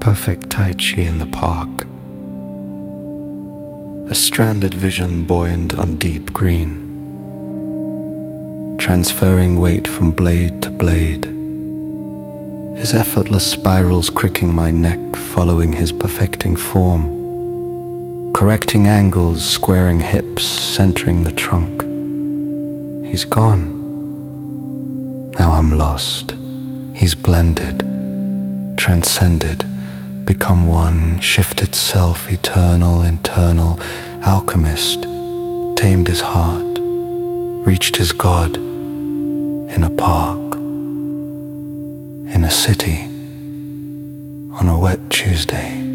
Perfect Tai Chi in the park. A stranded vision buoyant on deep green, transferring weight from blade to blade. His effortless spirals cricking my neck, following his perfecting form, correcting angles, squaring hips, centering the trunk. He's gone. Now I'm lost. He's blended, transcended, become one, shifted self, eternal, internal, alchemist, tamed his heart, reached his God, in a park, in a city, on a wet Tuesday.